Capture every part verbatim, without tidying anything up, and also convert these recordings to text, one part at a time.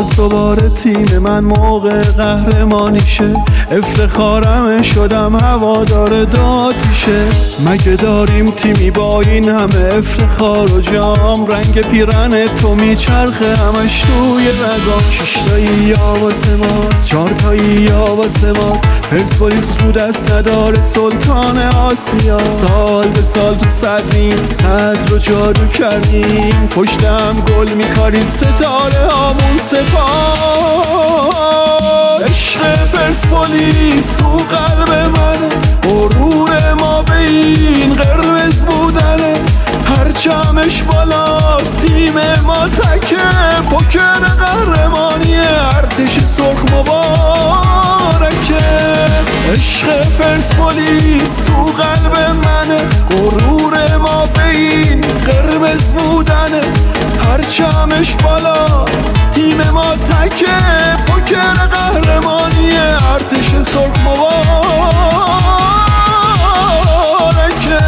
باز دوباره تیم من موقع قهرمانیشه، افتخارم شدم هوادار داتیشه. مگه داریم تیمی با این همه افتخار و جام، رنگ پیرن تو میچرخه همش توی رگام. ششتایی یا واسه ماست، چارتایی یا واسه ماست، پرسپولیس رو دست نداره سلطان آسیا. سال به سال تو صدریم، صدر رو جادو کردیم، پشتم گل میکارید ستاره هامون سپاه. عشق پرسپولیس تو قلب منه، غرور ما به این قرمز بودنه. پرچمش بالاست، تیم ما تکه، پوکر قهرمانی ارتش سرخ مبارکه. عشق پرسپولیس تو قلب منه، غرور ما به این قرمز بودنه. پرچمش بالاست، تیم ما تکه، پوکر قهرمانی ارتش سرخ مبارکه.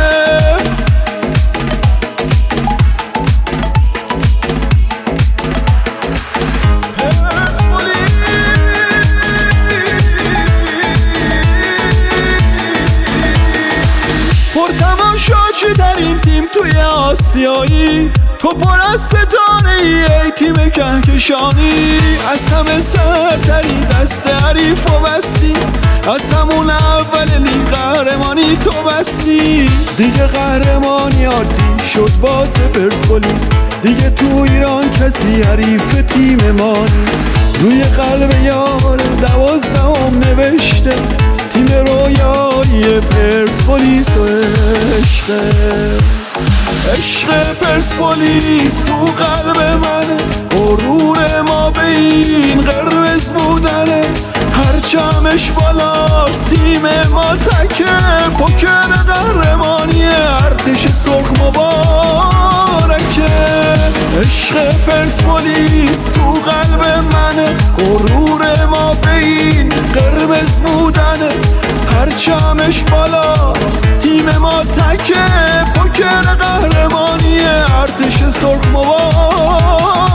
پرتماشاچی در این تیم توی آسیایی، تو پر از ستاره ای ای تیم کهکشانی. از همه سرتری دست حریف و بستی، از همون اول لیگ قهرمانی تو بستی. دیگه قهرمانی عادی شد باز پرسپولیس، دیگه تو ایران کسی حریف تیم ما نیست. روی قلب یار دوازدهم نوشته، تیم رویایی پرسپولیس و عشقه. عشق پرسپولیس تو قلب منه، غرور ما به این قرمز بودنه. پرچمش بالاست، تیم ما تکه، پوکر قهرمانی ارتش سرخ مبارکه. عشق پرسپولیس تو قلب منه، غرور ما به این قرمز بودنه. پرچمش بالاست، تیم ما تکه، پوکر قهرمانی ارتش سرخ مبارکه.